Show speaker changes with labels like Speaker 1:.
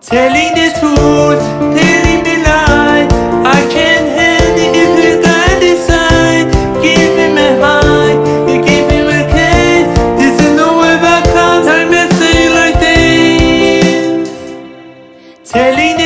Speaker 1: Telling the truth, telling the lie, I can't handle it if you can't decide. Give me my heart, you give me my case. This is no way back, can't I may say like this. Telling the